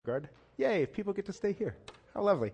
Guard. Yay, people get to stay here. How lovely.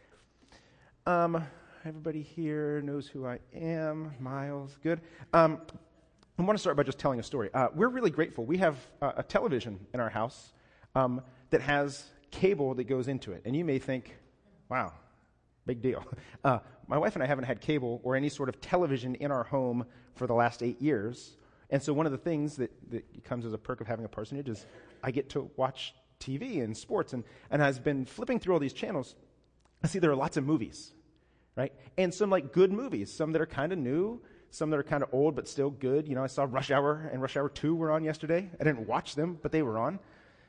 Everybody here knows who I am. Miles, good. I want to start by just telling a story. We're really grateful. We have a television in our house that has cable that goes into it. And you may think, wow, big deal. My wife and I haven't had cable or any sort of television in our home for the last 8 years. And so one of the things that comes as a perk of having a parsonage is I get to watch TV and sports, and I've been flipping through all these channels. I see there are lots of movies, right? And some like good movies, some that are kind of new, some that are kind of old but still good. You know, I saw Rush Hour and Rush Hour 2 were on yesterday. I didn't watch them, but they were on.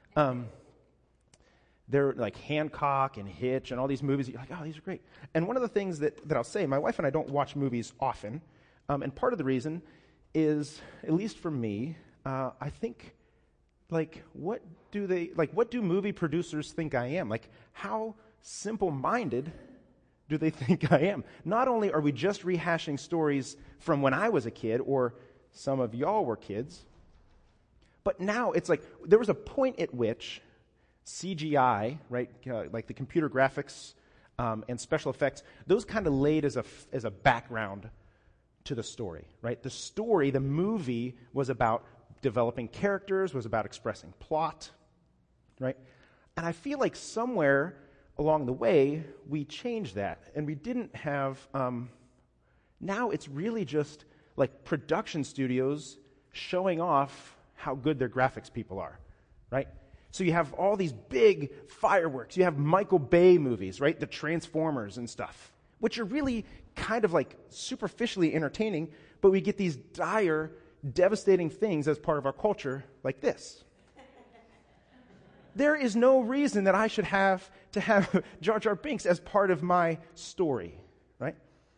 They're like Hancock and Hitch and all these movies. You're like, oh, these are great. And one of the things that I'll say, my wife and I don't watch movies often, and part of the reason is, at least for me, I think, what do movie producers think I am? Like, how simple-minded do they think I am? Not only are we just rehashing stories from when I was a kid, or some of y'all were kids, but now it's like, there was a point at which CGI, right, like the computer graphics and special effects, those kind of laid as a background to the story, right? The story, the movie, was about developing characters, was about expressing plot, right? And I feel like somewhere along the way, we changed that, and we didn't have, now it's really just like production studios showing off how good their graphics people are, right? So you have all these big fireworks, you have Michael Bay movies, right? The Transformers and stuff, which are really kind of like superficially entertaining, but we get these dire, devastating things as part of our culture like this. There is no reason that I should have to have Jar Jar Binks as part of my story, right?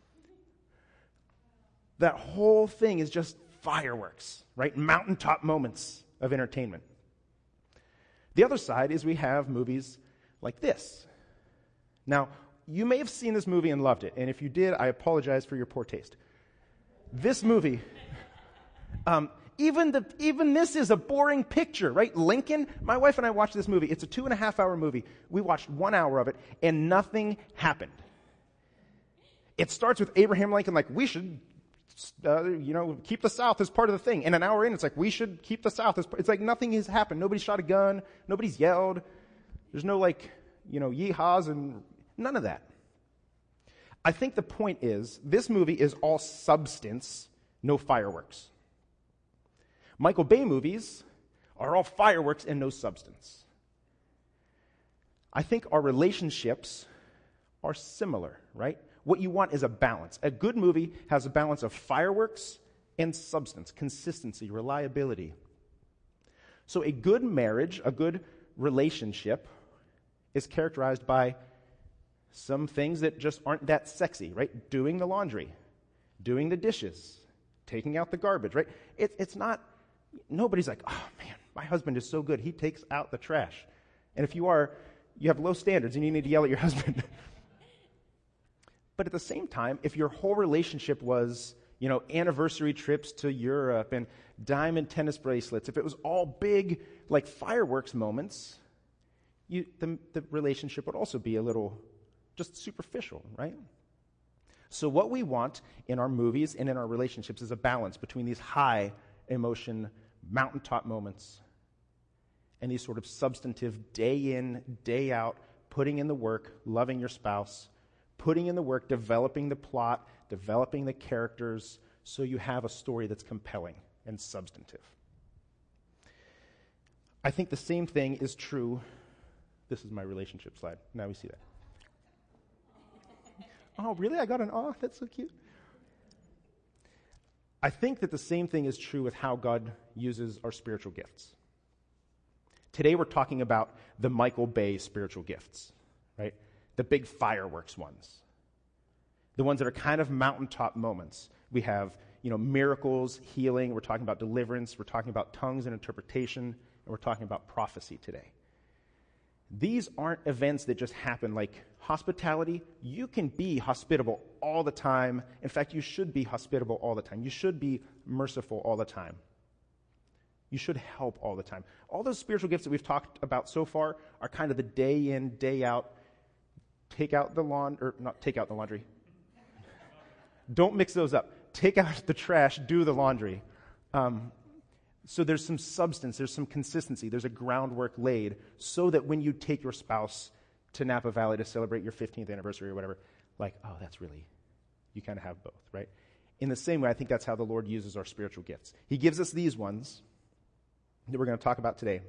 That whole thing is just fireworks, right? Mountaintop moments of entertainment. The other side is we have movies like this. Now, you may have seen this movie and loved it, and if you did, I apologize for your poor taste. This movie, even this is a boring picture, right? Lincoln, my wife and I watched this movie. It's a 2.5-hour movie. We watched 1 hour of it, and nothing happened. It starts with Abraham Lincoln like, we should, keep the South as part of the thing. And an hour in, it's like, we should keep the South as part. It's like nothing has happened. Nobody shot a gun. Nobody's yelled. There's no yeehaws and none of that. I think the point is, this movie is all substance, no fireworks. Michael Bay movies are all fireworks and no substance. I think our relationships are similar, right? What you want is a balance. A good movie has a balance of fireworks and substance, consistency, reliability. So a good marriage, a good relationship is characterized by some things that just aren't that sexy, right? Doing the laundry, doing the dishes, taking out the garbage, right? It's not, nobody's like, oh man, my husband is so good, he takes out the trash. And if you have low standards and you need to yell at your husband. But at the same time, if your whole relationship was, anniversary trips to Europe and diamond tennis bracelets, if it was all big, like fireworks moments, the relationship would also be a little just superficial, right? So what we want in our movies and in our relationships is a balance between these high emotion, mountaintop moments and these sort of substantive day in, day out, putting in the work, loving your spouse, putting in the work, developing the plot, developing the characters, so you have a story that's compelling and substantive. I think the same thing is true. This is my relationship slide. Now we see that. Oh, really? I got an aw? That's so cute. I think that the same thing is true with how God uses our spiritual gifts. Today we're talking about the Michael Bay spiritual gifts, right? The big fireworks ones. The ones that are kind of mountaintop moments. We have, miracles, healing. We're talking about deliverance. We're talking about tongues and interpretation. And we're talking about prophecy today. These aren't events that just happen like hospitality. You can be hospitable all the time. In fact, you should be hospitable all the time. You should be merciful all the time. You should help all the time. All those spiritual gifts that we've talked about so far are kind of the day in, day out, take out the laundry, or not take out the laundry. Don't mix those up. Take out the trash, do the laundry. So there's some substance, there's some consistency, there's a groundwork laid so that when you take your spouse to Napa Valley to celebrate your 15th anniversary or whatever, like, oh, that's really, you kind of have both, right? In the same way, I think that's how the Lord uses our spiritual gifts. He gives us these ones that we're going to talk about today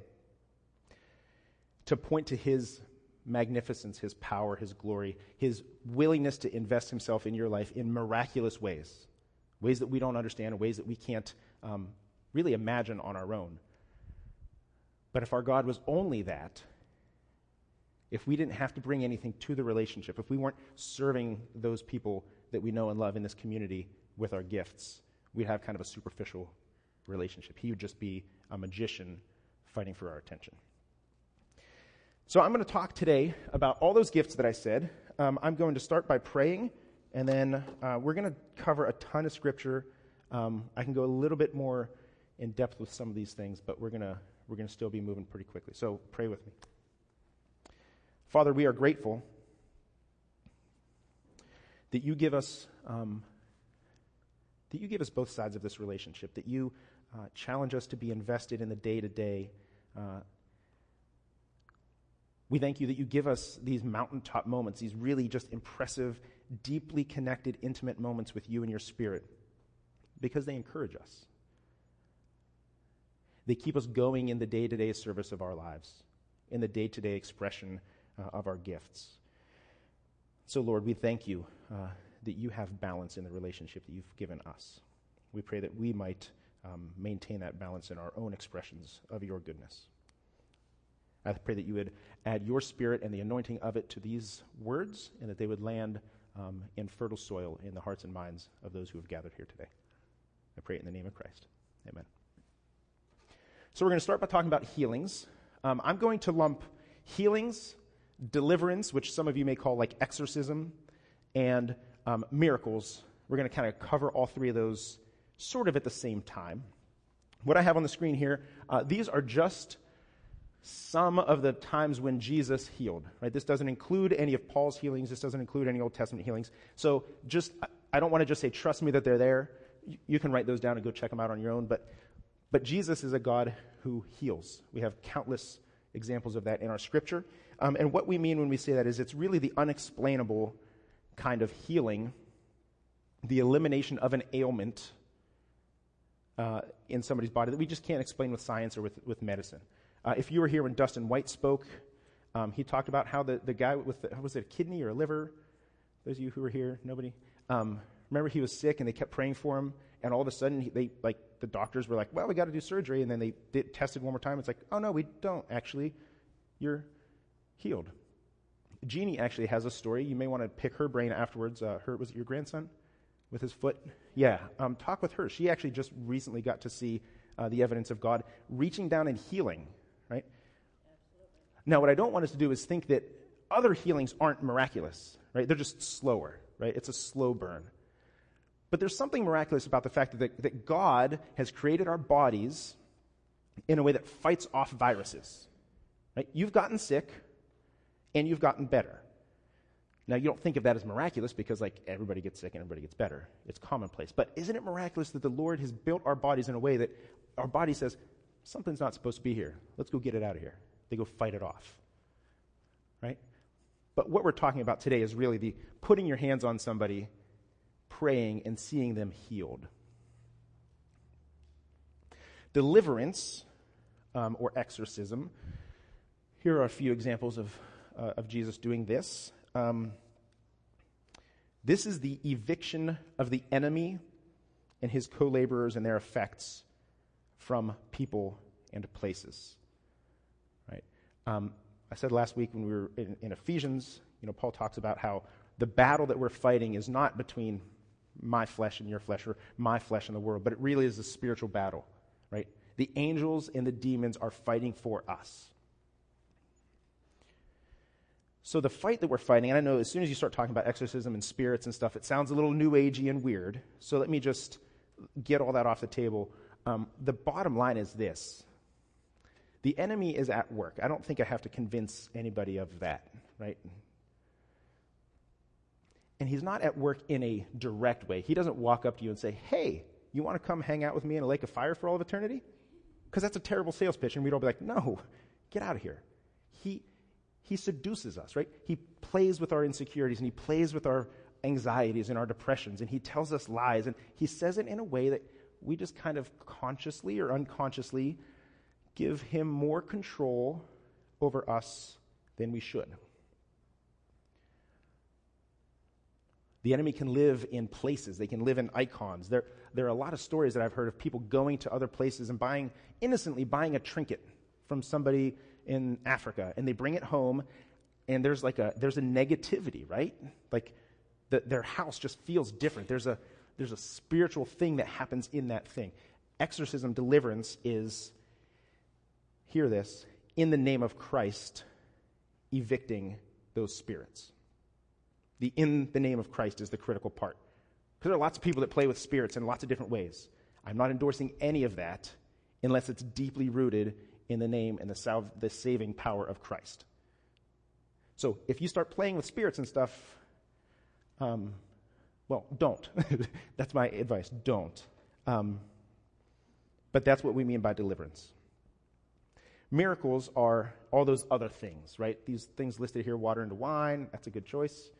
to point to his magnificence, his power, his glory, his willingness to invest himself in your life in miraculous ways that we don't understand, ways that we can't really imagine on our own. But if our God was only that, if we didn't have to bring anything to the relationship, if we weren't serving those people that we know and love in this community with our gifts, we'd have kind of a superficial relationship. He would just be a magician fighting for our attention. So I'm going to talk today about all those gifts that I said. I'm going to start by praying, and then we're going to cover a ton of scripture. I can go a little bit more in depth with some of these things, but we're going to still be moving pretty quickly. So pray with me. Father, we are grateful that you give us both sides of this relationship, that you challenge us to be invested in the day-to-day. We thank you that you give us these mountaintop moments, these really just impressive, deeply connected, intimate moments with you and your Spirit, because they encourage us. They keep us going in the day-to-day service of our lives, in the day-to-day expression of our gifts. So, Lord, we thank you that you have balance in the relationship that you've given us. We pray that we might maintain that balance in our own expressions of your goodness. I pray that you would add your Spirit and the anointing of it to these words, and that they would land in fertile soil in the hearts and minds of those who have gathered here today. I pray it in the name of Christ. Amen. So we're going to start by talking about healings. I'm going to lump healings, deliverance, which some of you may call like exorcism, and miracles. We're going to kind of cover all three of those sort of at the same time. What I have on the screen here, these are just some of the times when Jesus healed. Right? This doesn't include any of Paul's healings. This doesn't include any Old Testament healings. So I don't want to just say, trust me that they're there. You can write those down and go check them out on your own. But Jesus is a God who heals. We have countless examples of that in our scripture. And what we mean when we say that is it's really the unexplainable kind of healing, the elimination of an ailment in somebody's body that we just can't explain with science or with medicine. If you were here when Dustin White spoke, he talked about how the guy with, was it a kidney or a liver? Those of you who were here, nobody? Remember he was sick and they kept praying for him, and all of a sudden the doctors were like, well, we got to do surgery, and then they tested one more time. It's like, oh no, we don't actually. You're healed. Jeannie actually has a story. You may want to pick her brain afterwards. Was it your grandson with his foot? Yeah. Talk with her. She actually just recently got to see the evidence of God reaching down and healing, right? Absolutely. Now, what I don't want us to do is think that other healings aren't miraculous, right? They're just slower, right? It's a slow burn. But there's something miraculous about the fact that God has created our bodies in a way that fights off viruses, right? You've gotten sick, and you've gotten better. Now, you don't think of that as miraculous because, everybody gets sick and everybody gets better. It's commonplace. But isn't it miraculous that the Lord has built our bodies in a way that our body says, something's not supposed to be here. Let's go get it out of here. They go fight it off, right? But what we're talking about today is really the putting your hands on somebody, praying, and seeing them healed. Deliverance, or exorcism. Here are a few examples of Jesus doing this. This is the eviction of the enemy and his co-laborers and their effects from people and places. Right? I said last week when we were in Ephesians, Paul talks about how the battle that we're fighting is not between my flesh and your flesh, or my flesh and the world, but it really is a spiritual battle. Right? The angels and the demons are fighting for us. So the fight that we're fighting, and I know as soon as you start talking about exorcism and spirits and stuff, it sounds a little new agey and weird. So let me just get all that off the table. The bottom line is this. The enemy is at work. I don't think I have to convince anybody of that, right? And he's not at work in a direct way. He doesn't walk up to you and say, hey, you want to come hang out with me in a lake of fire for all of eternity? Because that's a terrible sales pitch, and we'd all be like, no, get out of here. He seduces us, right? He plays with our insecurities, and he plays with our anxieties and our depressions, and he tells us lies, and he says it in a way that we just kind of consciously or unconsciously give him more control over us than we should. The enemy can live in places. They can live in icons. There are a lot of stories that I've heard of people going to other places and innocently buying a trinket from somebody in Africa, and they bring it home, and there's a negativity, right? Like their house just feels different. There's a spiritual thing that happens in that thing. Exorcism, deliverance is, hear this, in the name of Christ, evicting those spirits. The in the name of Christ is the critical part. Because there are lots of people that play with spirits in lots of different ways. I'm not endorsing any of that unless it's deeply rooted in the name and the saving power of Christ. So if you start playing with spirits and stuff, well, don't. That's my advice. Don't. But that's what we mean by deliverance. Miracles are all those other things, right? These things listed here, water into wine, that's a good choice.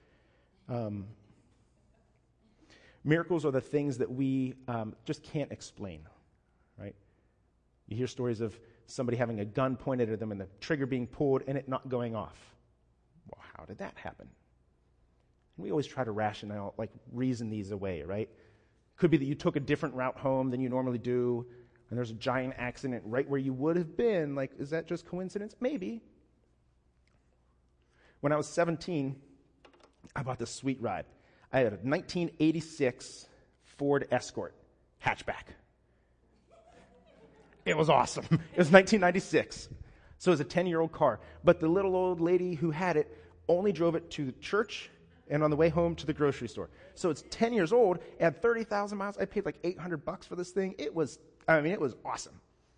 Miracles are the things that we just can't explain, right? You hear stories of somebody having a gun pointed at them and the trigger being pulled and it not going off. Well, how did that happen? And we always try to reason these away, right? Could be that you took a different route home than you normally do, and there's a giant accident right where you would have been. Like, is that just coincidence? Maybe. When I was 17, I bought this sweet ride. I had a 1986 Ford Escort hatchback. It was awesome. It was 1996. So it was a 10-year-old car. But the little old lady who had it only drove it to church and on the way home to the grocery store. So it's 10 years old. It had 30,000 miles. I paid like $800 for this thing. It was awesome.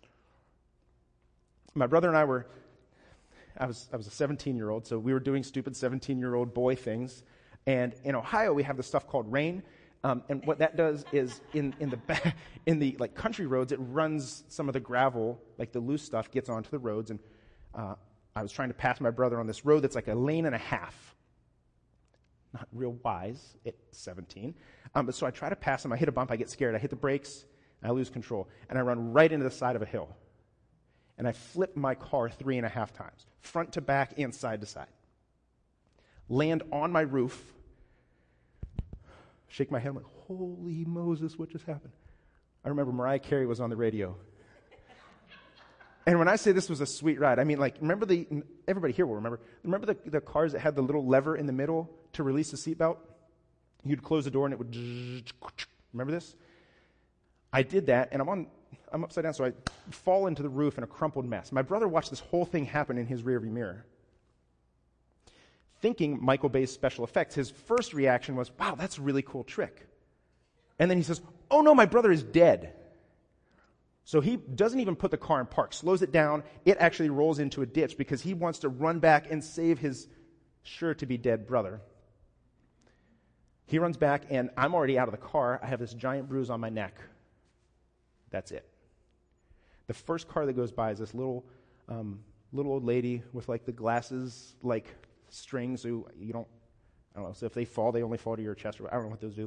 My brother and I I was a 17-year-old, so we were doing stupid 17-year-old boy things. And in Ohio, we have this stuff called rain. And what that does is in the like country roads, it runs some of the gravel, like the loose stuff, gets onto the roads. And I was trying to pass my brother on this road that's like a lane and a half. Not real wise at 17. But so I try to pass him. I hit a bump. I get scared. I hit the brakes. And I lose control. And I run right into the side of a hill. And I flip my car 3.5 times, front to back and side to side. Land on my roof. Shake my head. I'm like, holy Moses, what just happened? I remember Mariah Carey was on the radio. And when I say this was a sweet ride, I mean, like, everybody here will remember the cars that had the little lever in the middle to release the seatbelt? You'd close the door and it would, remember this? I did that, and I'm upside down, so I fall into the roof in a crumpled mess. My brother watched this whole thing happen in his rearview mirror. Thinking Michael Bay's special effects, his first reaction was, wow, that's a really cool trick. And then he says, oh no, my brother is dead. So he doesn't even put the car in park, slows it down. It actually rolls into a ditch because he wants to run back and save his sure-to-be-dead brother. He runs back, and I'm already out of the car. I have this giant bruise on my neck. That's it. The first car that goes by is this little old lady with like the glasses, like strings. Who I don't know. So if they fall, they only fall to your chest. Or I don't know what those do.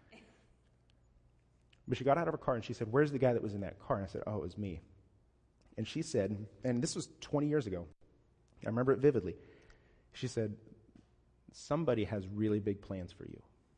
But she got out of her car and she said, "Where's the guy that was in that car?" And I said, "Oh, it was me." And she said, and this was 20 years ago. I remember it vividly. She said, "Somebody has really big plans for you."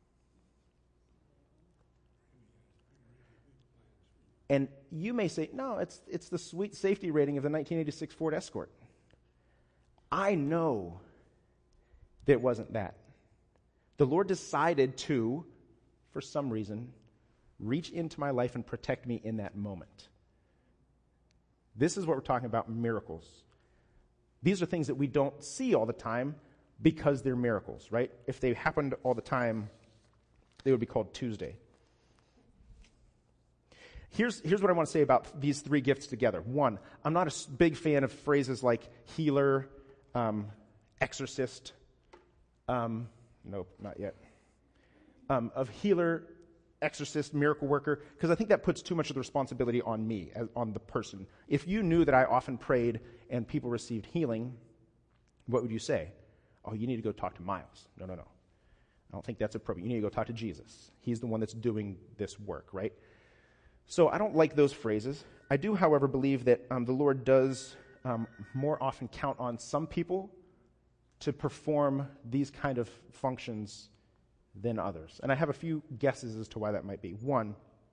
And you may say, no, it's the sweet safety rating of the 1986 Ford Escort. I know that it wasn't that. The Lord decided to, for some reason, reach into my life and protect me in that moment. This is what we're talking about, miracles. These are things that we don't see all the time because they're miracles, right? If they happened all the time, they would be called Tuesday. Here's what I want to say about these three gifts together. One, I'm not a big fan of phrases like healer, exorcist, nope, not yet, of healer, exorcist, miracle worker, because I think that puts too much of the responsibility on me, on the person. If you knew that I often prayed and people received healing, what would you say? Oh, you need to go talk to Miles. No. I don't think that's appropriate. You need to go talk to Jesus. He's the one that's doing this work, right? So I don't like those phrases. I do, however, believe that the Lord does more often count on some people to perform these kind of functions than others. And I have a few guesses as to why that might be. One,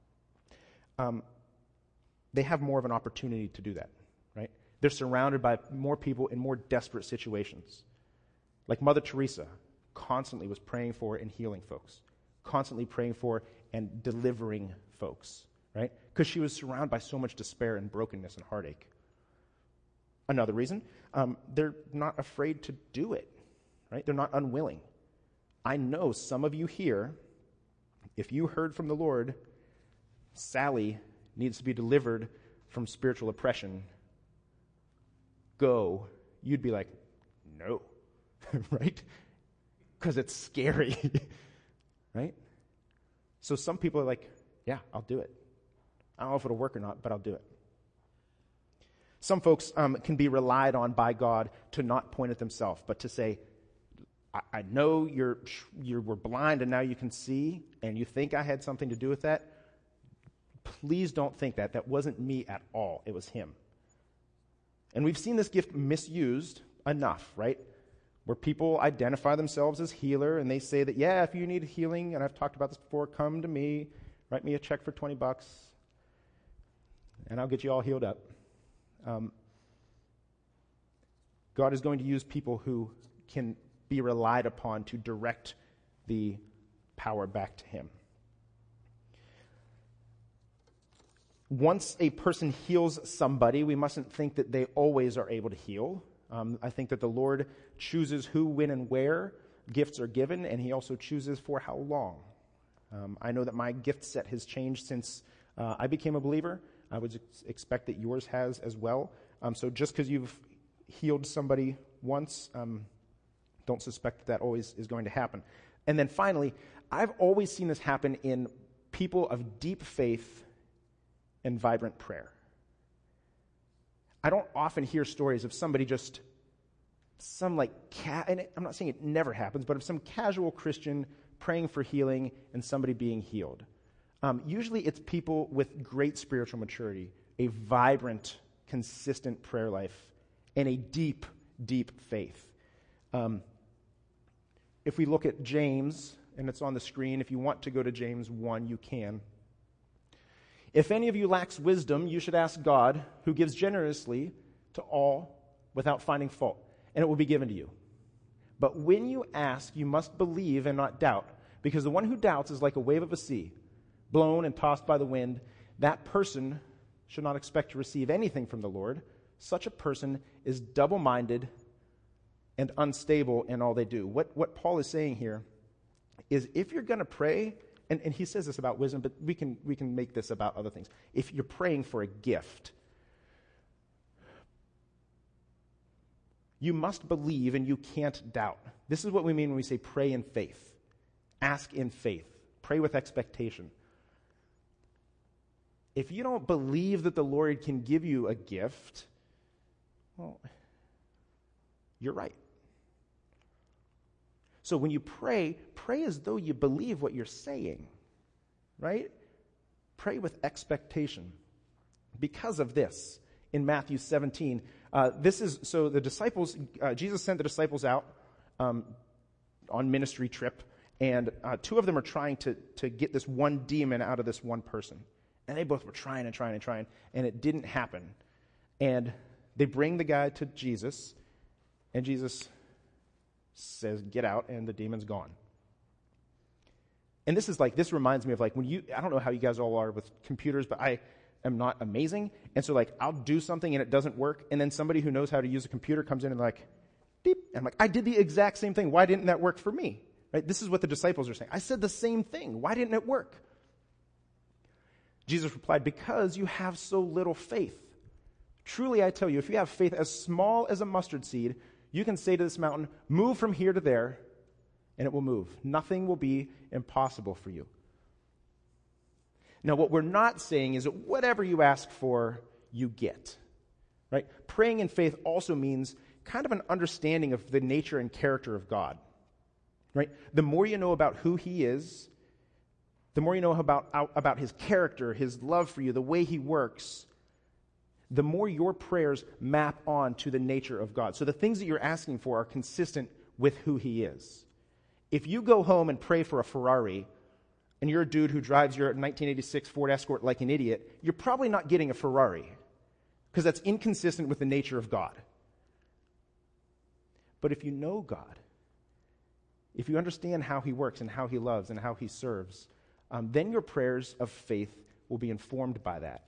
they have more of an opportunity to do that, right? They're surrounded by more people in more desperate situations. Like Mother Teresa constantly was praying for and healing folks, constantly praying for and delivering folks, right? Because she was surrounded by so much despair and brokenness and heartache. Another reason, they're not afraid to do it, right? They're not unwilling. I know some of you here, if you heard from the Lord, Sally needs to be delivered from spiritual oppression, go, you'd be like, no, right? Because it's scary, right? So some people are like, yeah, I'll do it. I don't know if it'll work or not, but I'll do it. Some folks can be relied on by God to not point at themselves, but to say, I know you were blind and now you can see, and you think I had something to do with that. Please don't think that. That wasn't me at all. It was him. And we've seen this gift misused enough, right? Where people identify themselves as healer and they say that, yeah, if you need healing, and I've talked about this before, come to me, write me a check for $20, and I'll get you all healed up. God is going to use people who can be relied upon to direct the power back to him. Once a person heals somebody, we mustn't think that they always are able to heal. I think that the Lord chooses who, when, and where gifts are given, and he also chooses for how long. I know that my gift set has changed since I became a believer. I would expect that yours has as well. So just because you've healed somebody once, don't suspect that always is going to happen. And then finally, I've always seen this happen in people of deep faith and vibrant prayer. I don't often hear stories of somebody just, and I'm not saying it never happens, but of some casual Christian praying for healing and somebody being healed. Usually it's people with great spiritual maturity, a vibrant, consistent prayer life, and a deep, deep faith. If we look at James, and it's on the screen, if you want to go to James 1, you can. If any of you lacks wisdom, you should ask God, who gives generously to all without finding fault, and it will be given to you. But when you ask, you must believe and not doubt, because the one who doubts is like a wave of a sea, blown and tossed by the wind. That person should not expect to receive anything from the Lord. Such a person is double-minded and unstable in all they do. What Paul is saying here is if you're going to pray, and he says this about wisdom, but we can make this about other things. If you're praying for a gift, you must believe and you can't doubt. This is what we mean when we say pray in faith. Ask in faith. Pray with expectation. If you don't believe that the Lord can give you a gift, well, you're right. So when you pray as though you believe what you're saying, right? Pray with expectation. Because of this, in Matthew 17, the disciples, Jesus sent the disciples out on ministry trip, and two of them are trying to get this one demon out of this one person. And they both were trying, and it didn't happen. And they bring the guy to Jesus, and Jesus says, get out, and the demon's gone. And this reminds me of when I don't know how you guys all are with computers, but I am not amazing. And so I'll do something and it doesn't work. And then somebody who knows how to use a computer comes in and beep. And I'm like, I did the exact same thing. Why didn't that work for me? Right? This is what the disciples are saying. I said the same thing. Why didn't it work? Jesus replied, because you have so little faith. Truly, I tell you, if you have faith as small as a mustard seed, you can say to this mountain, move from here to there, and it will move. Nothing will be impossible for you. Now, what we're not saying is that whatever you ask for, you get. Right? Praying in faith also means kind of an understanding of the nature and character of God. Right? The more you know about who he is, the more you know about his character, his love for you, the way he works, the more your prayers map on to the nature of God. So the things that you're asking for are consistent with who he is. If you go home and pray for a Ferrari, and you're a dude who drives your 1986 Ford Escort like an idiot, you're probably not getting a Ferrari, because that's inconsistent with the nature of God. But if you know God, if you understand how he works and how he loves and how he serves, then your prayers of faith will be informed by that.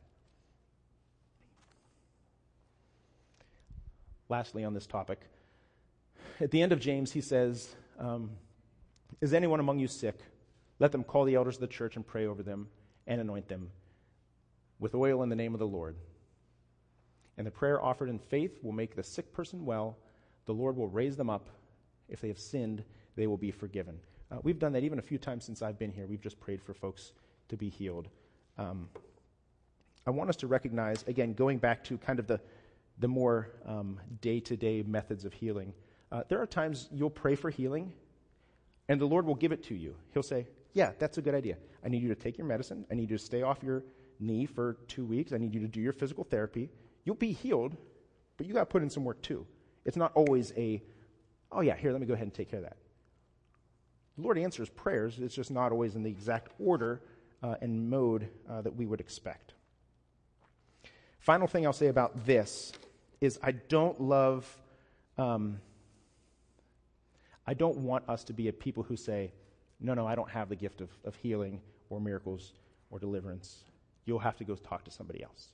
Lastly, on this topic, at the end of James, he says, is anyone among you sick? Let them call the elders of the church and pray over them and anoint them with oil in the name of the Lord. And the prayer offered in faith will make the sick person well. The Lord will raise them up. If they have sinned, they will be forgiven. We've done that even a few times since I've been here. We've just prayed for folks to be healed. I want us to recognize, again, going back to kind of the more day-to-day methods of healing, there are times you'll pray for healing, and the Lord will give it to you. He'll say, yeah, that's a good idea. I need you to take your medicine. I need you to stay off your knee for 2 weeks. I need you to do your physical therapy. You'll be healed, but you got to put in some work too. It's not always oh yeah, here, let me go ahead and take care of that. The Lord answers prayers. It's just not always in the exact order and mode that we would expect. Final thing I'll say about this is I don't want us to be a people who say, no, I don't have the gift of healing or miracles or deliverance. You'll have to go talk to somebody else.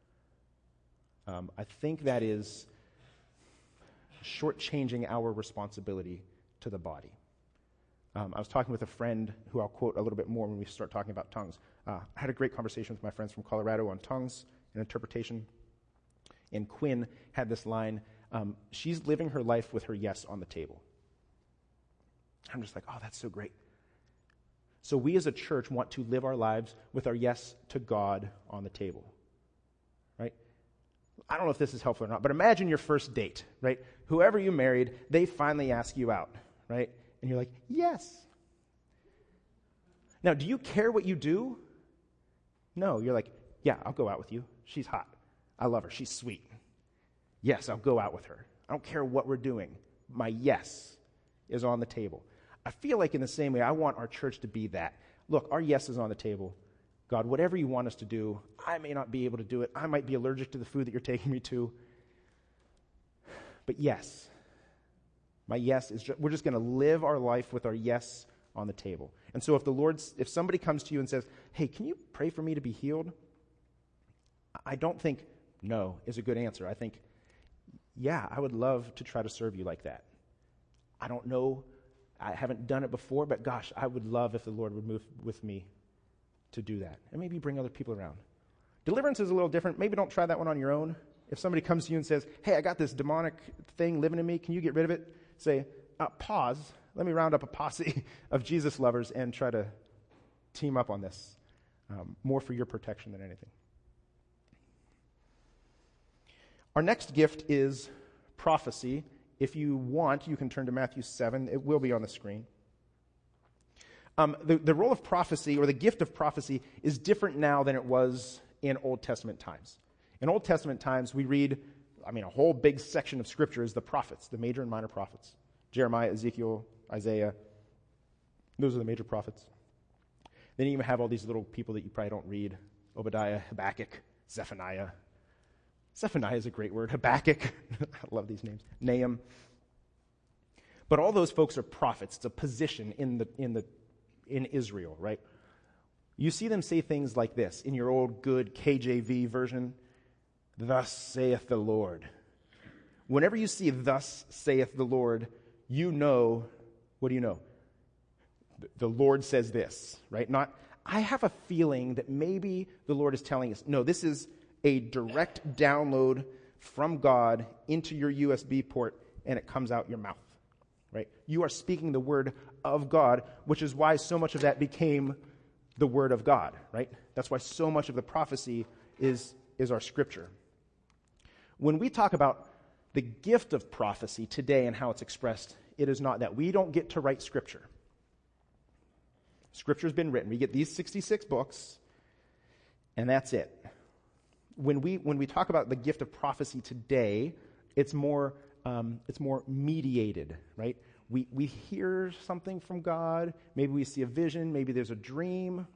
I think that is shortchanging our responsibility to the body. I was talking with a friend who I'll quote a little bit more when we start talking about tongues. I had a great conversation with my friends from Colorado on tongues and interpretation. And Quinn had this line, she's living her life with her yes on the table. I'm just like, oh, that's so great. So we as a church want to live our lives with our yes to God on the table, right? I don't know if this is helpful or not, but imagine your first date, right? Whoever you married, they finally ask you out, right? And you're like, yes. Now, do you care what you do? No, you're like, yeah, I'll go out with you. She's hot. I love her. She's sweet. Yes, I'll go out with her. I don't care what we're doing. My yes is on the table. I feel like in the same way, I want our church to be that. Look, our yes is on the table. God, whatever you want us to do, I may not be able to do it. I might be allergic to the food that you're taking me to. But yes, my yes is we're just going to live our life with our yes on the table. And so if somebody comes to you and says, hey, can you pray for me to be healed? I don't think no is a good answer. I think, yeah, I would love to try to serve you like that. I don't know. I haven't done it before, but gosh, I would love if the Lord would move with me to do that. And maybe bring other people around. Deliverance is a little different. Maybe don't try that one on your own. If somebody comes to you and says, hey, I got this demonic thing living in me, can you get rid of it? Say, pause. Let me round up a posse of Jesus lovers and try to team up on this. More for your protection than anything. Our next gift is prophecy. If you want, you can turn to Matthew 7. It will be on the screen. The role of prophecy, or the gift of prophecy, is different now than it was in Old Testament times. In Old Testament times, we read, a whole big section of Scripture is the prophets, the major and minor prophets. Jeremiah, Ezekiel, Isaiah. Those are the major prophets. Then you even have all these little people that you probably don't read. Obadiah, Habakkuk, Zephaniah. Zephaniah is a great word. Habakkuk. I love these names. Nahum. But all those folks are prophets. It's a position in Israel, right? You see them say things like this in your old good KJV version. Thus saith the Lord. Whenever you see thus saith the Lord, you know, what do you know? The Lord says this, right? Not I have a feeling that maybe the Lord is telling us, no, this is a direct download from God into your USB port, and it comes out your mouth, right? You are speaking the word of God, which is why so much of that became the word of God, right? That's why so much of the prophecy is our scripture. When we talk about the gift of prophecy today and how it's expressed, it is not that. We don't get to write scripture. Scripture's been written. We get these 66 books, and that's it. When we talk about the gift of prophecy today, it's more mediated, right? We hear something from God. Maybe we see a vision. Maybe there's a dream.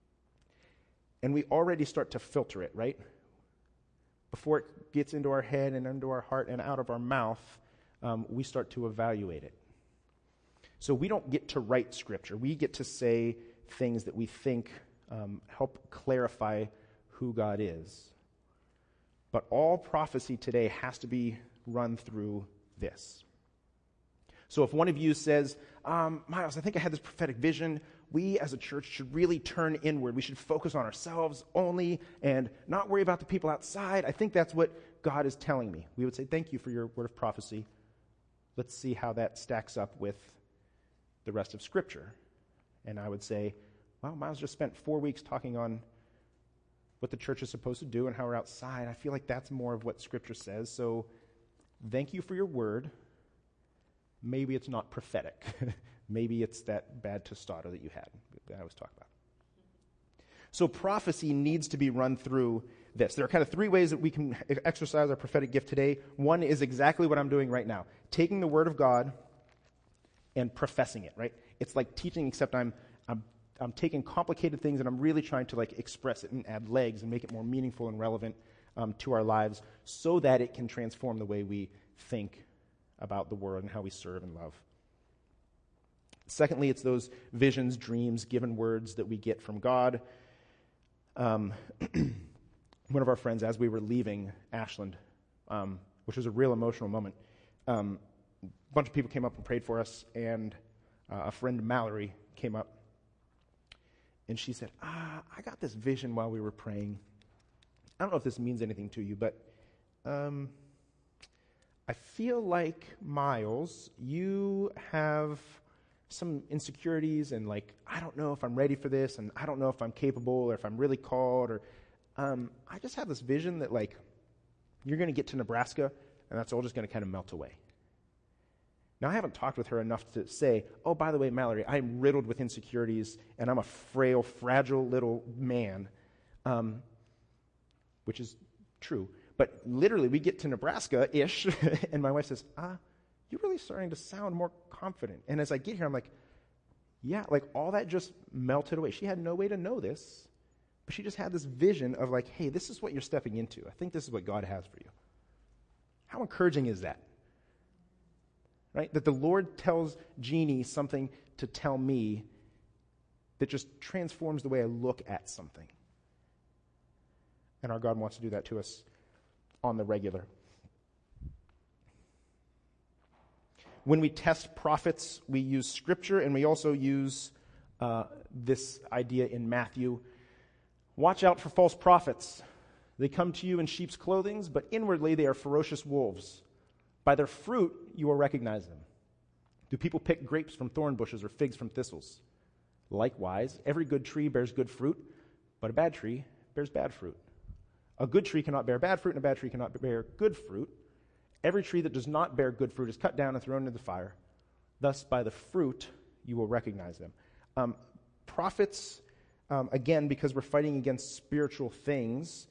And we already start to filter it, right? Before it gets into our head and into our heart and out of our mouth, we start to evaluate it. So we don't get to write scripture. We get to say things that we think help clarify who God is. But all prophecy today has to be run through this. So if one of you says, Miles, I think I had this prophetic vision. We as a church should really turn inward. We should focus on ourselves only and not worry about the people outside. I think that's what God is telling me. We would say, thank you for your word of prophecy. Let's see how that stacks up with the rest of Scripture. And I would say, well, Miles just spent 4 weeks talking on what the church is supposed to do and how we're outside. I feel like that's more of what Scripture says. So thank you for your word. Maybe it's not prophetic. Maybe it's that bad tostado that you had that I was talking about. So prophecy needs to be run through this. There are kind of three ways that we can exercise our prophetic gift today. One is exactly what I'm doing right now. Taking the word of God and professing it, right? It's like teaching, except I'm taking complicated things and I'm really trying to like express it and add legs and make it more meaningful and relevant to our lives so that it can transform the way we think about the world and how we serve and love. Secondly, it's those visions, dreams, given words that we get from God. One of our friends, as we were leaving Ashland, which was a real emotional moment, a bunch of people came up and prayed for us, and a friend, Mallory, came up, and she said, I got this vision while we were praying. I don't know if this means anything to you, but I feel like, Miles, you have some insecurities and like, I don't know if I'm ready for this and I don't know if I'm capable or if I'm really called or I just have this vision that like you're going to get to Nebraska and that's all just going to kind of melt away. Now, I haven't talked with her enough to say, oh, by the way, Mallory, I'm riddled with insecurities and I'm a frail, fragile little man, which is true. But literally, we get to Nebraska-ish, and my wife says, you're really starting to sound more confident. And as I get here, I'm like, yeah, like all that just melted away. She had no way to know this, but she just had this vision of like, hey, this is what you're stepping into. I think this is what God has for you. How encouraging is that? Right? That the Lord tells Jeannie something to tell me that just transforms the way I look at something. And our God wants to do that to us on the regular. When we test prophets, we use Scripture, and we also use this idea in Matthew. Watch out for false prophets. They come to you in sheep's clothing, but inwardly they are ferocious wolves. By their fruit you will recognize them. Do people pick grapes from thorn bushes or figs from thistles? Likewise, every good tree bears good fruit, but a bad tree bears bad fruit. A good tree cannot bear bad fruit, and a bad tree cannot bear good fruit. Every tree that does not bear good fruit is cut down and thrown into the fire. Thus, by the fruit, you will recognize them. Prophets, again, because we're fighting against spiritual things,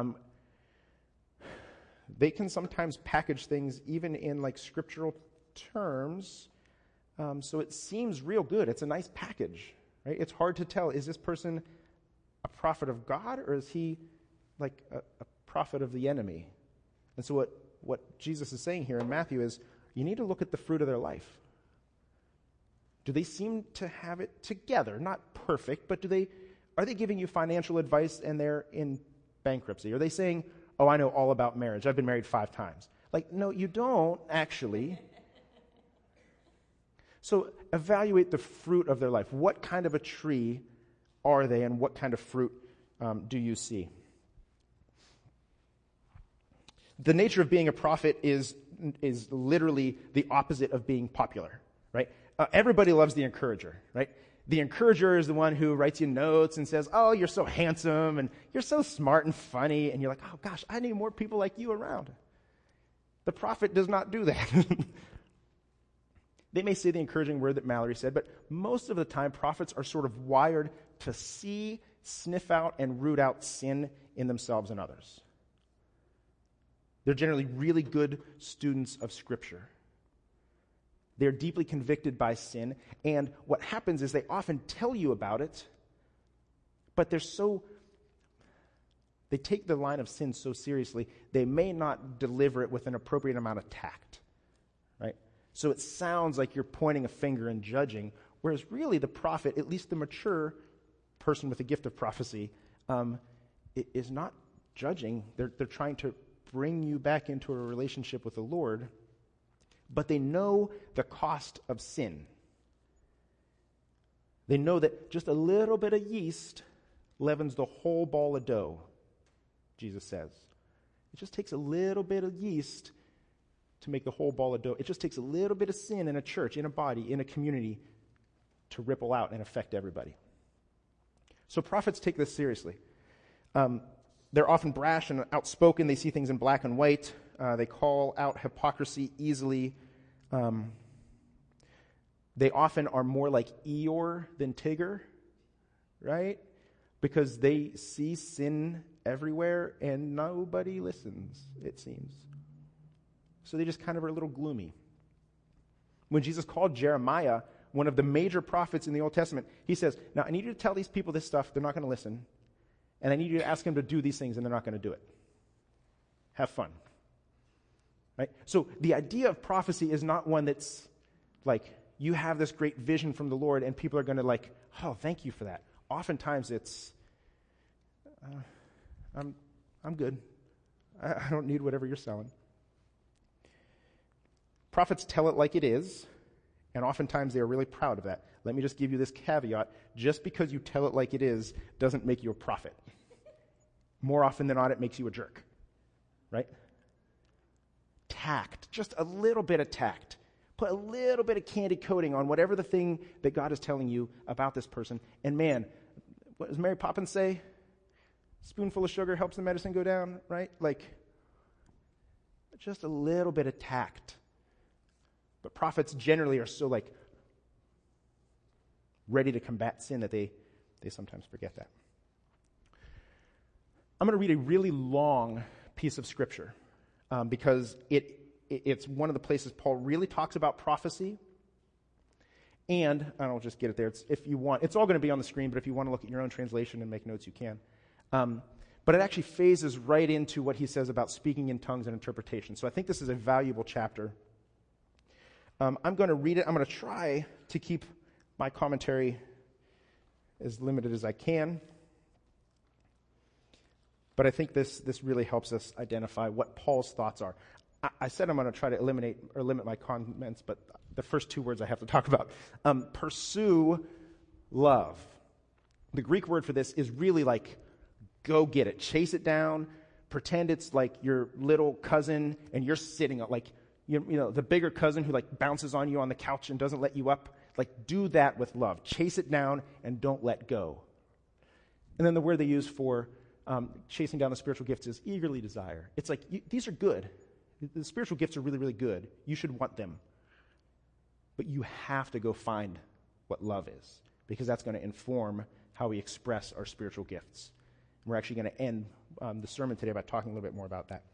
they can sometimes package things even in like scriptural terms. So it seems real good. It's a nice package, right? It's hard to tell. Is this person a prophet of God, or is he like a prophet of the enemy? And so what Jesus is saying here in Matthew is you need to look at the fruit of their life. Do they seem to have it together? Not perfect, but are they giving you financial advice and they're in bankruptcy? Are they saying, oh, I know all about marriage. I've been married 5 times. Like, no, you don't actually. So evaluate the fruit of their life. What kind of a tree are they, and what kind of fruit do you see? The nature of being a prophet is literally the opposite of being popular, right? Everybody loves the encourager, right? The encourager is the one who writes you notes and says, oh, you're so handsome and you're so smart and funny. And you're like, oh gosh, I need more people like you around. The prophet does not do that. They may say the encouraging word that Mallory said, but most of the time prophets are sort of wired to see, sniff out, and root out sin in themselves and others. They're generally really good students of Scripture. They're deeply convicted by sin, and what happens is they often tell you about it, but they take the line of sin so seriously, they may not deliver it with an appropriate amount of tact, right? So it sounds like you're pointing a finger and judging, whereas really the prophet, at least the mature person with the gift of prophecy, is not judging. They're trying to bring you back into a relationship with the Lord, but they know the cost of sin. They know that just a little bit of yeast leavens the whole ball of dough, Jesus says. It just takes a little bit of yeast to make the whole ball of dough. It just takes a little bit of sin in a church, in a body, in a community to ripple out and affect everybody. So prophets take this seriously. They're often brash and outspoken. They see things in black and white. They call out hypocrisy easily. They often are more like Eeyore than Tigger, right? Because they see sin everywhere and nobody listens, it seems. So they just kind of are a little gloomy. When Jesus called Jeremiah, one of the major prophets in the Old Testament, he says, now I need you to tell these people this stuff. They're not going to listen. And I need you to ask them to do these things, and they're not going to do it. Have fun. Right? So the idea of prophecy is not one that's like, you have this great vision from the Lord, and people are going to like, oh, thank you for that. Oftentimes it's, I'm good. I don't need whatever you're selling. Prophets tell it like it is, and oftentimes they are really proud of that. Let me just give you this caveat. Just because you tell it like it is doesn't make you a prophet. More often than not, it makes you a jerk. Right? Tact. Just a little bit of tact. Put a little bit of candy coating on whatever the thing that God is telling you about this person. And man, what does Mary Poppins say? Spoonful of sugar helps the medicine go down, right? Like, just a little bit of tact. But prophets generally are so like ready to combat sin that they sometimes forget that. I'm going to read a really long piece of Scripture because it's one of the places Paul really talks about prophecy. And I'll just get it there. If you want, it's all going to be on the screen, but if you want to look at your own translation and make notes, you can. But it actually phases right into what he says about speaking in tongues and interpretation. So I think this is a valuable chapter. I'm going to read it. I'm going to try to keep my commentary as limited as I can. But I think this really helps us identify what Paul's thoughts are. I said I'm going to try to eliminate or limit my comments, but the first two words I have to talk about. Pursue love. The Greek word for this is really like, go get it. Chase it down. Pretend it's like your little cousin and you're sitting on, like, you know, the bigger cousin who like bounces on you on the couch and doesn't let you up. Like, do that with love. Chase it down and don't let go. And then the word they use for chasing down the spiritual gifts is eagerly desire. It's like, these are good. The spiritual gifts are really, really good. You should want them. But you have to go find what love is, because that's going to inform how we express our spiritual gifts. And we're actually going to end the sermon today by talking a little bit more about that.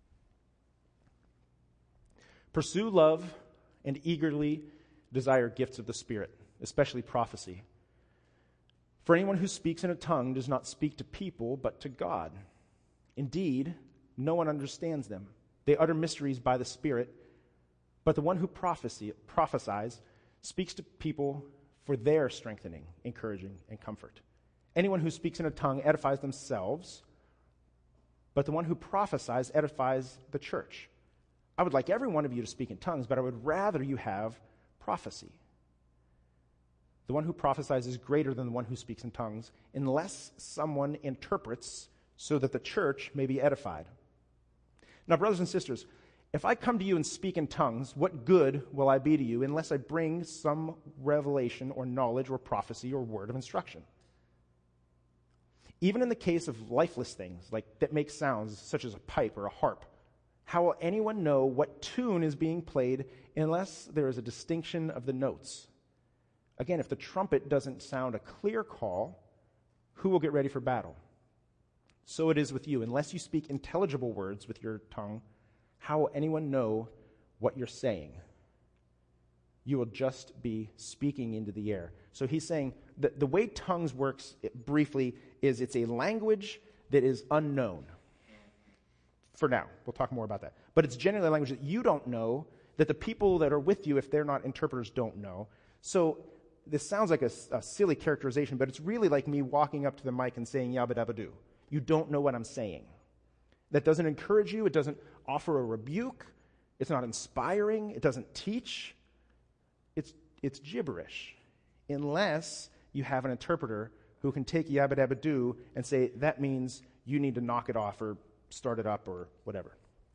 Pursue love and eagerly desire gifts of the Spirit, especially prophecy. For anyone who speaks in a tongue does not speak to people, but to God. Indeed, no one understands them. They utter mysteries by the Spirit, but the one who prophesies speaks to people for their strengthening, encouraging, and comfort. Anyone who speaks in a tongue edifies themselves, but the one who prophesies edifies the church. I would like every one of you to speak in tongues, but I would rather you have prophecy. The one who prophesies is greater than the one who speaks in tongues, unless someone interprets so that the church may be edified. Now, brothers and sisters, if I come to you and speak in tongues, what good will I be to you unless I bring some revelation or knowledge or prophecy or word of instruction? Even in the case of lifeless things, like that make sounds, such as a pipe or a harp, how will anyone know what tune is being played unless there is a distinction of the notes? Again, if the trumpet doesn't sound a clear call, who will get ready for battle? So it is with you. Unless you speak intelligible words with your tongue, how will anyone know what you're saying? You will just be speaking into the air. So he's saying that the way tongues works, briefly, is it's a language that is unknown. For now. We'll talk more about that. But it's generally a language that you don't know, that the people that are with you, if they're not interpreters, don't know. So this sounds like a silly characterization, but it's really like me walking up to the mic and saying yabba dabba doo. You don't know what I'm saying. That doesn't encourage you. It doesn't offer a rebuke. It's not inspiring. It doesn't teach. It's gibberish. Unless you have an interpreter who can take yabba dabba doo and say, that means you need to knock it off or start it up or whatever.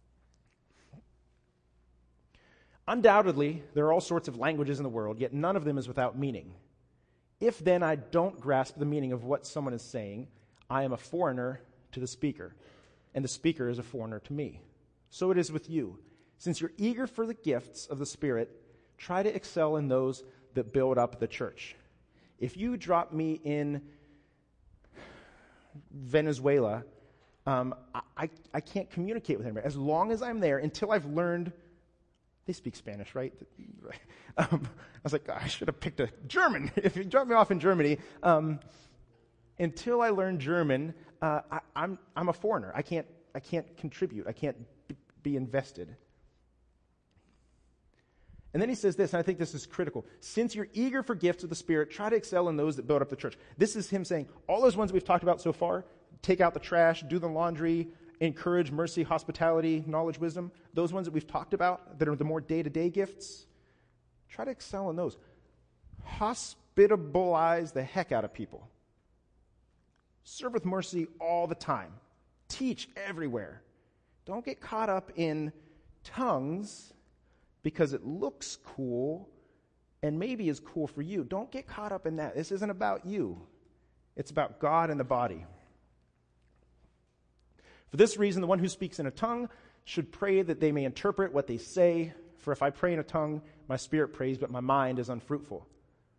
Undoubtedly, there are all sorts of languages in the world, yet none of them is without meaning. If then I don't grasp the meaning of what someone is saying, I am a foreigner to the speaker, and the speaker is a foreigner to me. So it is with you. Since you're eager for the gifts of the Spirit, try to excel in those that build up the church. If you drop me in Venezuela, I can't communicate with anybody. As long as I'm there, until I've learned, they speak Spanish, right? I was like, I should have picked a German. If you drop me off in Germany, until I learn German, I'm a foreigner. I can't contribute. I can't be invested. And then he says this, and I think this is critical. Since you're eager for gifts of the Spirit, try to excel in those that build up the church. This is him saying, all those ones we've talked about so far, take out the trash, do the laundry, encourage mercy, hospitality, knowledge, wisdom, those ones that we've talked about that are the more day-to-day gifts, try to excel in those. Hospitabilize the heck out of people. Serve with mercy all the time. Teach everywhere. Don't get caught up in tongues because it looks cool and maybe is cool for you. Don't get caught up in that. This isn't about you. It's about God and the body. For this reason, the one who speaks in a tongue should pray that they may interpret what they say. For if I pray in a tongue, my spirit prays, but my mind is unfruitful.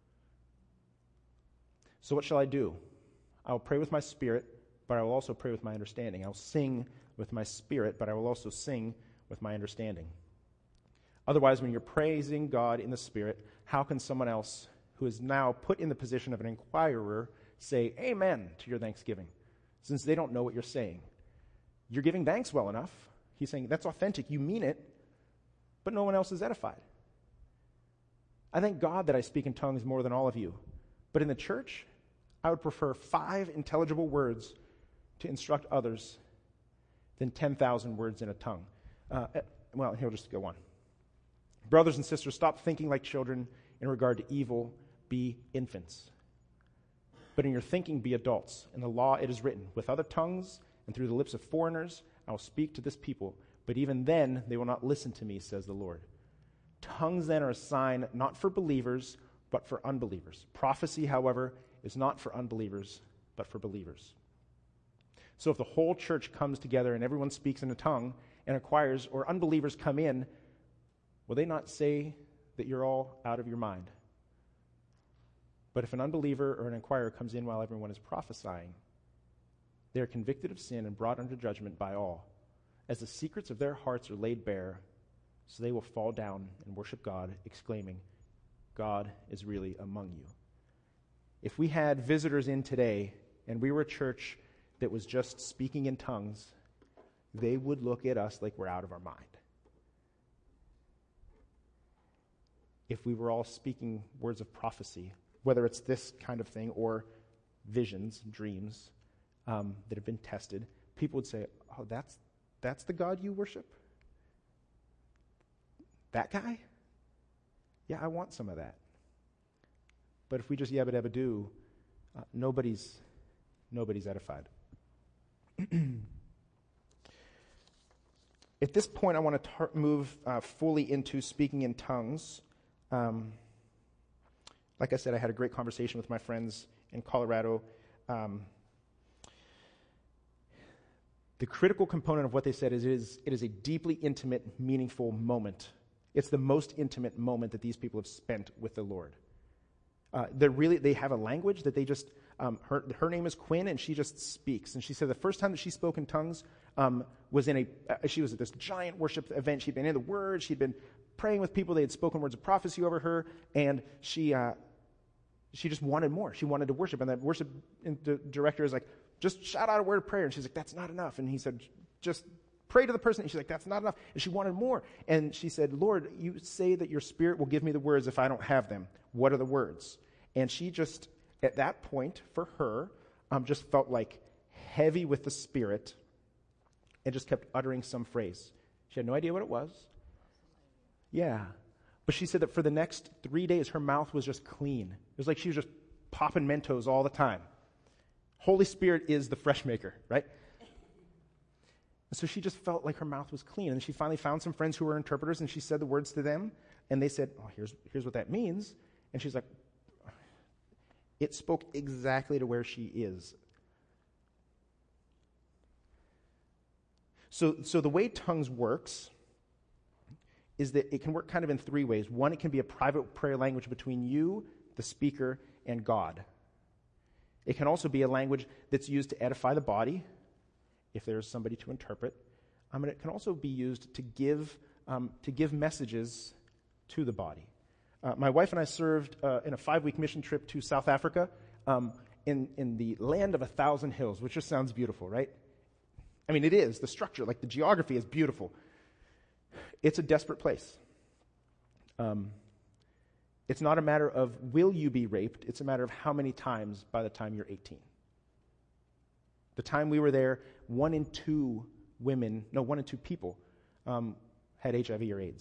So what shall I do? I will pray with my spirit, but I will also pray with my understanding. I will sing with my spirit, but I will also sing with my understanding. Otherwise, when you're praising God in the Spirit, how can someone else who is now put in the position of an inquirer say amen to your thanksgiving, since they don't know what you're saying? You're giving thanks well enough. He's saying that's authentic. You mean it, but no one else is edified. I thank God that I speak in tongues more than all of you. But in the church, I would prefer 5 intelligible words to instruct others than 10,000 words in a tongue. Well, he'll just go on. Brothers and sisters, stop thinking like children in regard to evil. Be infants. But in your thinking, be adults. In the law it is written, with other tongues and through the lips of foreigners, I will speak to this people. But even then, they will not listen to me, says the Lord. Tongues then are a sign not for believers, but for unbelievers. Prophecy, however, is not for unbelievers, but for believers. So if the whole church comes together and everyone speaks in a tongue and inquires, or unbelievers come in, will they not say that you're all out of your mind? But if an unbeliever or an inquirer comes in while everyone is prophesying, they are convicted of sin and brought under judgment by all, as the secrets of their hearts are laid bare, so they will fall down and worship God, exclaiming, God is really among you. If we had visitors in today and we were a church that was just speaking in tongues, they would look at us like we're out of our mind. If we were all speaking words of prophecy, whether it's this kind of thing or visions, dreams that have been tested, people would say, oh, that's the God you worship? That guy? Yeah, I want some of that. But if we just yabba dabba do, nobody's edified. At this point, I want to move fully into speaking in tongues. Like I said, I had a great conversation with my friends in Colorado. The critical component of what they said is it is a deeply intimate, meaningful moment. It's the most intimate moment that these people have spent with the Lord. They have a language that they just, her name is Quinn, and she just speaks. And she said the first time that she spoke in tongues was she was at this giant worship event. She'd been in the Word. She'd been praying with people. They had spoken words of prophecy over her, and she just wanted more. She wanted to worship. And that worship director is like, just shout out a word of prayer. And she's like, that's not enough. And he said, just pray to the person. And she's like, that's not enough. And she wanted more. And she said, Lord, you say that your Spirit will give me the words if I don't have them. What are the words? And she just, at that point, for her, just felt like heavy with the Spirit and just kept uttering some phrase. She had no idea what it was. Yeah. But she said that for the next 3 days, her mouth was just clean. It was like she was just popping Mentos all the time. Holy Spirit is the fresh maker, right? And so she just felt like her mouth was clean. And she finally found some friends who were interpreters, and she said the words to them. And they said, oh, here's what that means. And she's like, it spoke exactly to where she is. So the way tongues works is that it can work kind of in three ways. One, it can be a private prayer language between you, the speaker, and God. It can also be a language that's used to edify the body, if there's somebody to interpret. And it can also be used to give messages to the body. My wife and I served in a 5-week mission trip to South Africa in the land of 1,000 hills, which just sounds beautiful, right? I mean, it is. The structure, like the geography is beautiful. It's a desperate place. It's not a matter of will you be raped. It's a matter of how many times by the time you're 18. The time we were there, 1 in 2 people had HIV or AIDS.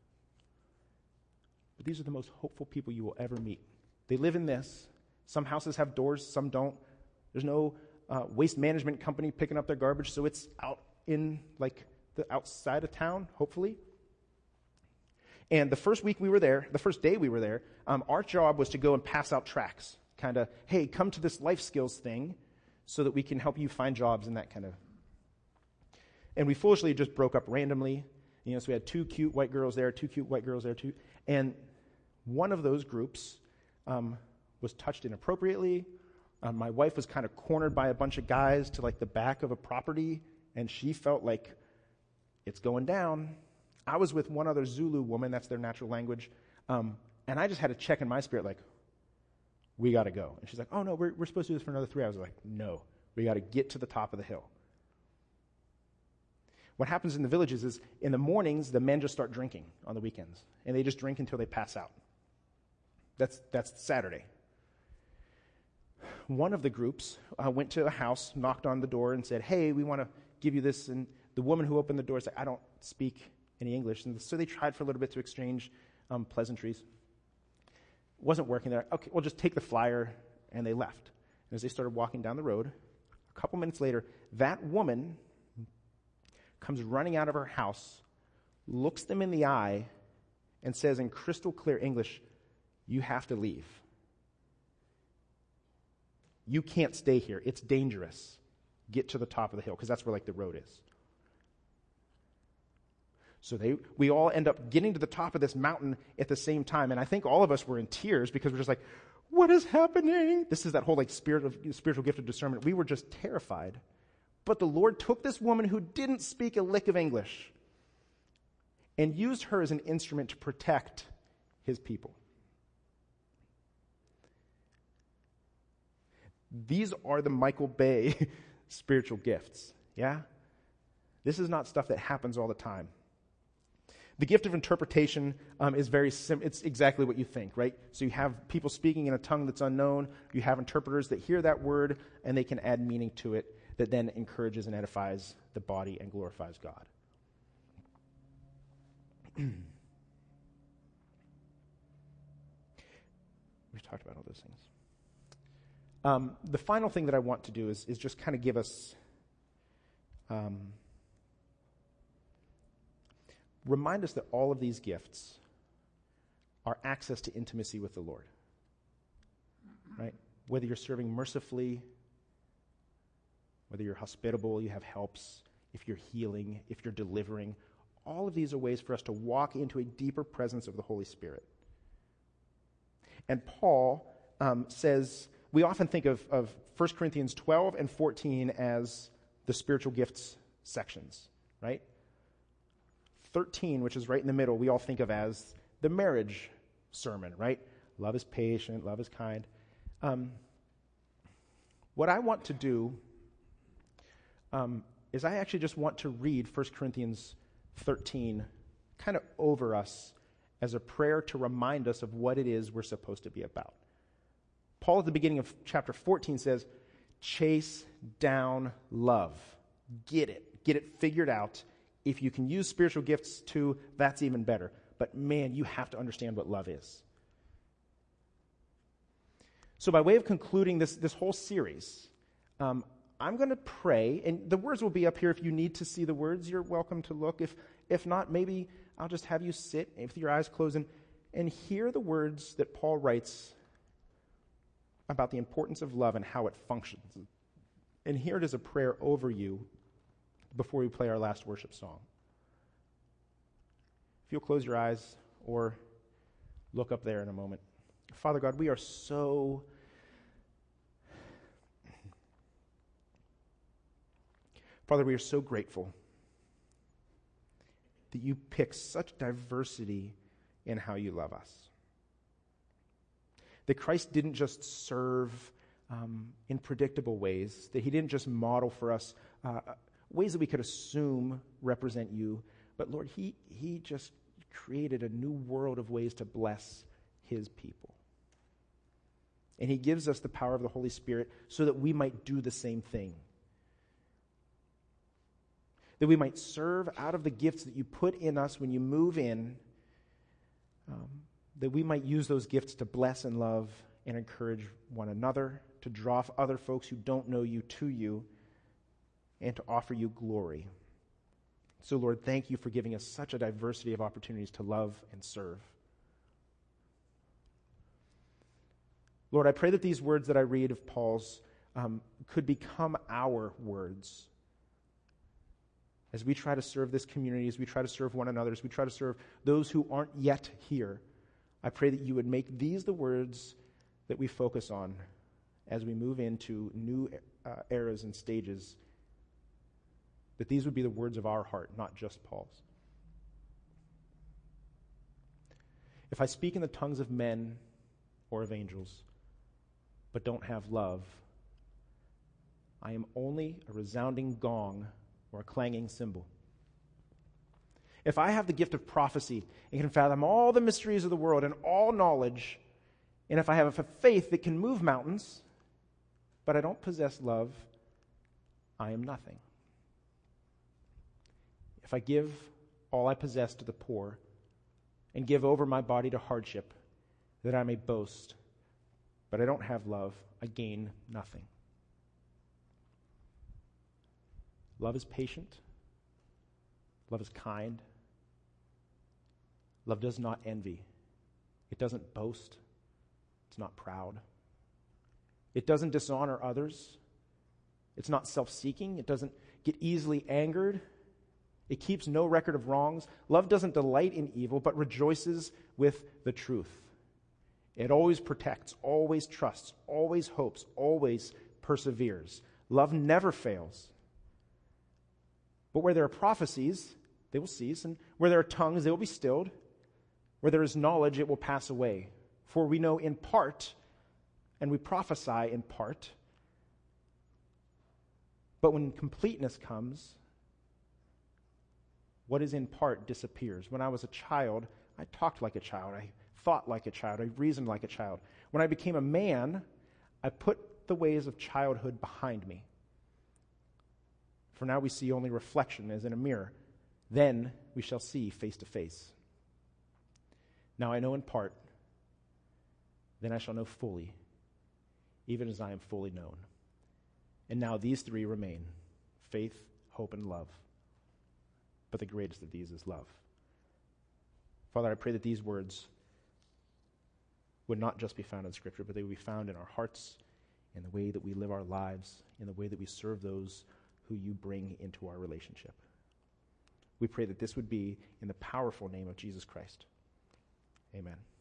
But these are the most hopeful people you will ever meet. They live in this. Some houses have doors, some don't. There's no waste management company picking up their garbage, so it's out in like the outside of town, hopefully. And the first day we were there, our job was to go and pass out tracts. Kind of, hey, come to this life skills thing so that we can help you find jobs and that kind of. And we foolishly just broke up randomly. So we had 2 cute white girls there, 2 cute white girls there, too. And one of those groups was touched inappropriately. My wife was kind of cornered by a bunch of guys to like the back of a property, and she felt like it's going down. I was with one other Zulu woman, that's their natural language, and I just had to check in my spirit, like, we got to go. And she's like, oh, no, we're supposed to do this for another 3 hours. I was like, no, we got to get to the top of the hill. What happens in the villages is in the mornings, the men just start drinking on the weekends, and they just drink until they pass out. That's Saturday. One of the groups went to a house, knocked on the door, and said, hey, we want to give you this. And the woman who opened the door said, I don't speak any English. And so they tried for a little bit to exchange pleasantries. Wasn't working there. Okay, well, just take the flyer, and they left. And as they started walking down the road, a couple minutes later, that woman comes running out of her house, looks them in the eye, and says in crystal clear English, you have to leave. You can't stay here. It's dangerous. Get to the top of the hill, because that's where like the road is. So we all end up getting to the top of this mountain at the same time, and I think all of us were in tears because we're just like, what is happening? This is that whole like spiritual gift of discernment. We were just terrified. But the Lord took this woman who didn't speak a lick of English and used her as an instrument to protect his people. These are the Michael Bay spiritual gifts, yeah? This is not stuff that happens all the time. The gift of interpretation is very simple. It's exactly what you think, right? So you have people speaking in a tongue that's unknown. You have interpreters that hear that word, and they can add meaning to it that then encourages and edifies the body and glorifies God. We've talked about all those things. The final thing that I want to do is just kind of give us, remind us that all of these gifts are access to intimacy with the Lord. Right? Whether you're serving mercifully, whether you're hospitable, you have helps, if you're healing, if you're delivering, all of these are ways for us to walk into a deeper presence of the Holy Spirit. And Paul says, we often think of 1 Corinthians 12 and 14 as the spiritual gifts sections, right? 13, which is right in the middle, we all think of as the marriage sermon, right? Love is patient, love is kind. What I want to do is I actually just want to read 1 Corinthians 13 kind of over us as a prayer to remind us of what it is we're supposed to be about. Paul at the beginning of chapter 14 says, chase down love. Get it figured out. If you can use spiritual gifts too, that's even better. But man, you have to understand what love is. So by way of concluding this whole series, I'm going to pray, and the words will be up here. If you need to see the words, you're welcome to look. If not, maybe I'll just have you sit with your eyes closed and hear the words that Paul writes about the importance of love and how it functions. And here it is a prayer over you before we play our last worship song. If you'll close your eyes or look up there in a moment. Father God, we are so grateful that you pick such diversity in how you love us. That Christ didn't just serve in predictable ways, that he didn't just model for us ways that we could assume represent you, but Lord, he just created a new world of ways to bless his people. And he gives us the power of the Holy Spirit so that we might do the same thing. That we might serve out of the gifts that you put in us when you move in, that we might use those gifts to bless and love and encourage one another, to draw other folks who don't know you to you, and to offer you glory. So, Lord, thank you for giving us such a diversity of opportunities to love and serve. Lord, I pray that these words that I read of Paul's could become our words as we try to serve this community, as we try to serve one another, as we try to serve those who aren't yet here. I pray that you would make these the words that we focus on as we move into new eras and stages, that these would be the words of our heart, not just Paul's. If I speak in the tongues of men or of angels, but don't have love, I am only a resounding gong or a clanging cymbal. If I have the gift of prophecy and can fathom all the mysteries of the world and all knowledge, and if I have a faith that can move mountains, but I don't possess love, I am nothing. If I give all I possess to the poor and give over my body to hardship, that I may boast, but I don't have love, I gain nothing. Love is patient. Love is kind. Love does not envy. It doesn't boast. It's not proud. It doesn't dishonor others. It's not self-seeking. It doesn't get easily angered. It keeps no record of wrongs. Love doesn't delight in evil, but rejoices with the truth. It always protects, always trusts, always hopes, always perseveres. Love never fails. But where there are prophecies, they will cease, and where there are tongues, they will be stilled. Where there is knowledge, it will pass away. For we know in part, and we prophesy in part. But when completeness comes, what is in part disappears. When I was a child, I talked like a child. I thought like a child. I reasoned like a child. When I became a man, I put the ways of childhood behind me. For now we see only reflection as in a mirror. Then we shall see face to face. Now I know in part. Then I shall know fully, even as I am fully known. And now these three remain: faith, hope, and love. But the greatest of these is love. Father, I pray that these words would not just be found in Scripture, but they would be found in our hearts, in the way that we live our lives, in the way that we serve those who you bring into our relationship. We pray that this would be in the powerful name of Jesus Christ. Amen.